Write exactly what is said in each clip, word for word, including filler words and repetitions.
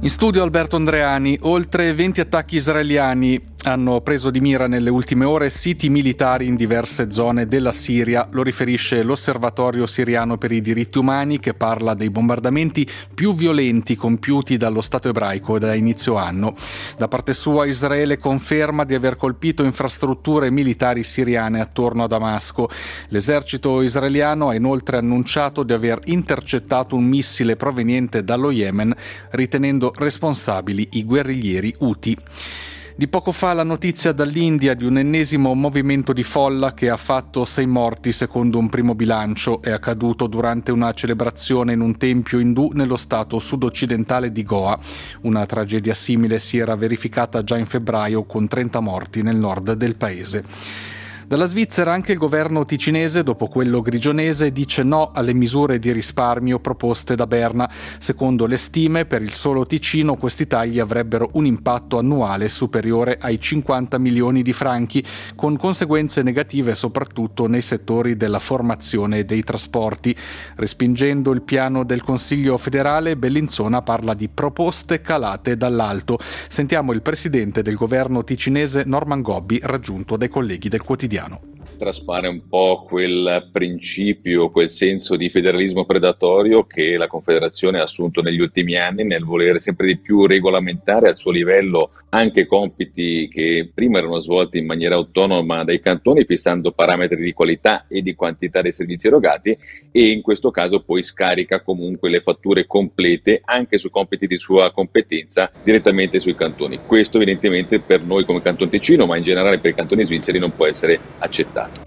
In studio Alberto Andreani. Oltre venti attacchi israeliani hanno preso di mira nelle ultime ore siti militari in diverse zone della Siria. Lo riferisce l'Osservatorio Siriano per i diritti umani, che parla dei bombardamenti più violenti compiuti dallo Stato ebraico da inizio anno. Da parte sua Israele conferma di aver colpito infrastrutture militari siriane attorno a Damasco. L'esercito israeliano ha inoltre annunciato di aver intercettato un missile proveniente dallo Yemen, ritenendo responsabili i guerriglieri Houthi. Di poco fa la notizia dall'India di un ennesimo movimento di folla che ha fatto sei morti secondo un primo bilancio. È accaduto durante una celebrazione in un tempio indù nello stato sud-occidentale di Goa. Una tragedia simile si era verificata già in febbraio con trenta morti nel nord del paese. Dalla Svizzera anche il governo ticinese, dopo quello grigionese, dice no alle misure di risparmio proposte da Berna. Secondo le stime, per il solo Ticino questi tagli avrebbero un impatto annuale superiore ai cinquanta milioni di franchi, con conseguenze negative soprattutto nei settori della formazione e dei trasporti. Respingendo il piano del Consiglio federale, Bellinzona parla di proposte calate dall'alto. Sentiamo il presidente del governo ticinese Norman Gobbi, raggiunto dai colleghi del quotidiano. Traspare un po' quel principio, quel senso di federalismo predatorio che la Confederazione ha assunto negli ultimi anni nel volere sempre di più regolamentare al suo livello anche compiti che prima erano svolti in maniera autonoma dai cantoni, fissando parametri di qualità e di quantità dei servizi erogati, e in questo caso poi scarica comunque le fatture complete anche su compiti di sua competenza direttamente sui cantoni. Questo evidentemente per noi come Canton Ticino, ma in generale per i cantoni svizzeri, non può essere accettato.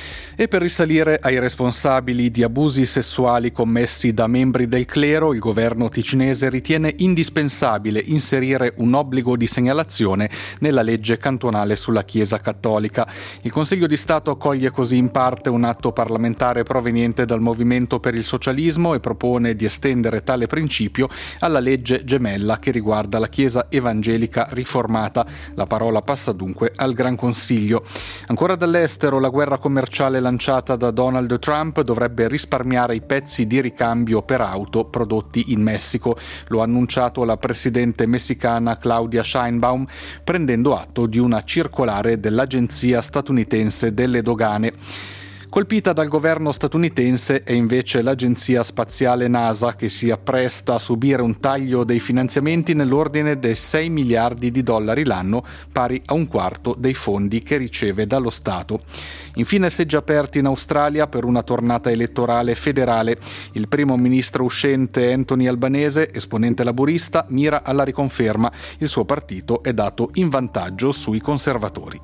E per risalire ai responsabili di abusi sessuali commessi da membri del clero, il governo ticinese ritiene indispensabile inserire un obbligo di segnalazione nella legge cantonale sulla Chiesa cattolica. Il Consiglio di Stato accoglie così in parte un atto parlamentare proveniente dal Movimento per il Socialismo e propone di estendere tale principio alla legge gemella che riguarda la Chiesa evangelica riformata. La parola passa dunque al Gran Consiglio. Ancora dall'estero, la guerra commerciale lanciata da Donald Trump dovrebbe risparmiare i pezzi di ricambio per auto prodotti in Messico. Lo ha annunciato la presidente messicana Claudia Sheinbaum, prendendo atto di una circolare dell'Agenzia statunitense delle dogane. Colpita dal governo statunitense è invece l'agenzia spaziale NASA, che si appresta a subire un taglio dei finanziamenti nell'ordine dei sei miliardi di dollari l'anno, pari a un quarto dei fondi che riceve dallo Stato. Infine seggi aperti in Australia per una tornata elettorale federale. Il primo ministro uscente Anthony Albanese, esponente laburista, mira alla riconferma. Il suo partito è dato in vantaggio sui conservatori.